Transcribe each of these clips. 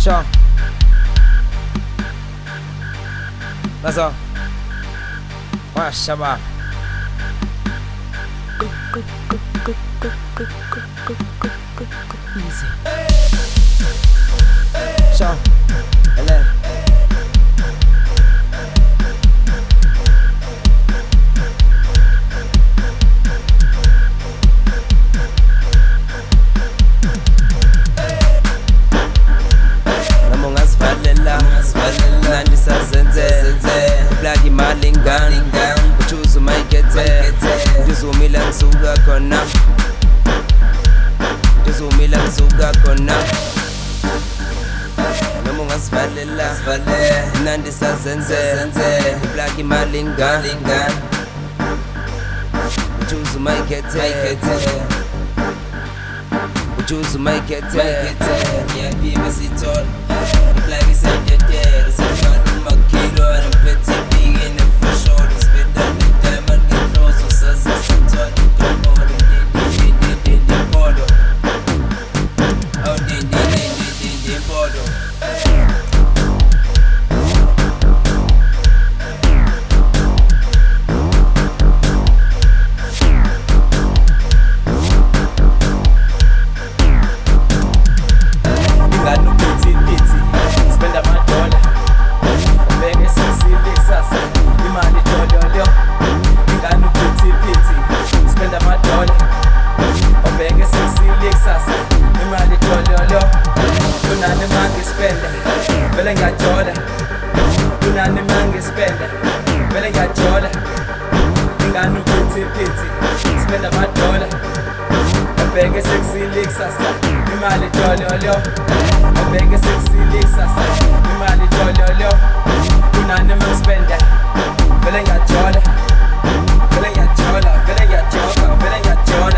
Sure. That's all. Shabba. Easy. Sure. Hello. Nandi sazenze Plagi malingani Uchuzu maikete Ndizumila nsuga kona Ndizumila nsuga kona Noma ungasivalela Nandi sazenze Plagi malingani Uchuzu maikete Uchuzu maikete Ngiyapi mesitona Plagi sendete Vele ngiyajola kunani mangispenda vele ngiyajola ingani uphithi spenda amadola abheke sekusile kusasa imali jololo abheke sekusile kusasa imali jololo kunani mangispenda vele ngiyajola vele ngiyajola vele ngiyajola vele ngiyajola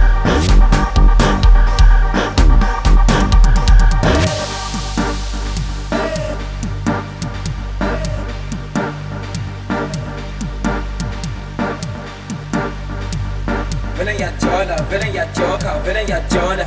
Velen ya joka, velen ya jona.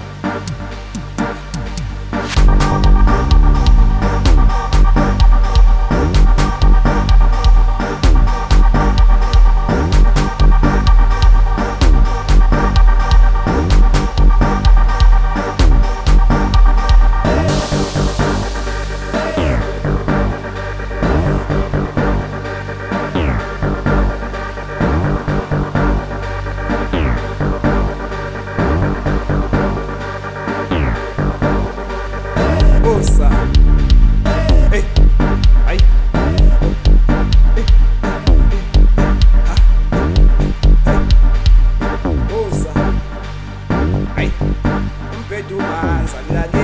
Osa, hey, ay, hey, ha, hey, Osa, ay, umpedu manza,